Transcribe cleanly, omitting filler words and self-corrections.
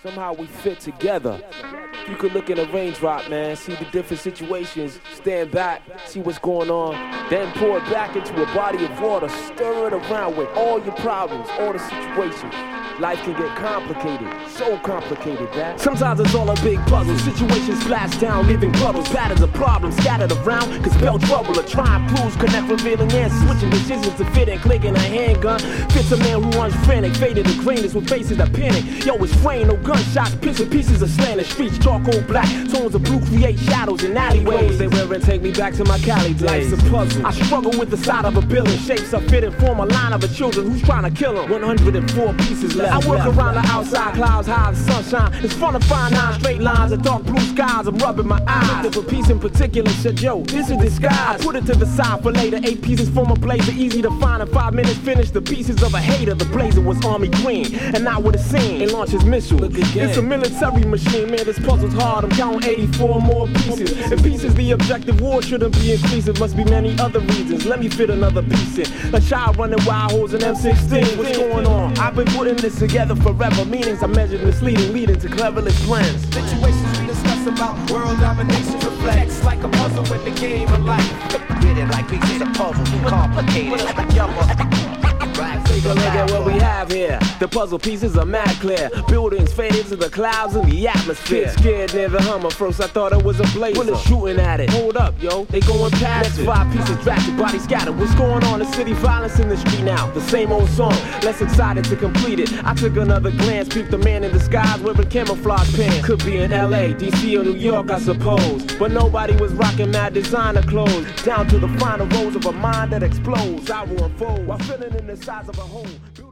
Somehow we fit together. You could look in a raindrop, man, see the different situations, stand back, see what's going on, then pour it back into a body of water, stir it around with all your problems, all the situations. Life can get complicated, so complicated that sometimes it's all a big puzzle. Situations splash down, leaving puddles, patterns of problems scattered around, can spell trouble or trying clues, connect revealing answers, switching decisions to fit and clicking a handgun. Fits a man who runs frantic, faded to greenness with faces that panic. Yo, it's rain, no gunshots, bits and pieces of slanted streets, charcoal black, tones of blue create shadows in alleyways. They wear and take me back to my Cali days. Life's a puzzle. I struggle with the side of a building, shapes are fitted, form a line of a children who's trying to kill them. 104 pieces left. I work around the outside, clouds high, the sunshine. It's fun to find 9 straight lines of dark blue skies. I'm rubbing my eyes. Looked at a piece in particular, said, yo, this is disguise. I put it to the side for later. 8 pieces form a blazer, easy to find. In 5 minutes, finish the pieces of a hater. The blazer was army green, and not what it seemed. It launches missile. It's a military machine, man. This puzzle's hard. I'm counting 84 more pieces. If pieces the objective, war shouldn't be increasing. Must be many other reasons. Let me fit another piece in. A child running wild holes in M16. What's going on? I've been putting this together forever. Meanings I measured misleading, leading to cleverless plans. Situations we discuss about world domination reflects like a puzzle in the game of life. Get it like pieces of puzzle, complicated. Take a look at what we have here. The puzzle pieces are mad clear. Buildings fade into the clouds and the atmosphere. Scared near the Hummer. First I thought it was a blazer. Bullets shooting at it. Hold up, yo. They going past it. 5 pieces drafted, body scattered. What's going on? The city violence in the street now. The same old song. Less excited to complete it. I took another glance. Peeped the man in disguise wearing camouflage pants. Could be in LA, DC, or New York, I suppose. But nobody was rocking mad designer clothes. Down to the final rows of a mind that explodes. I will unfold while filling in the size of a hole.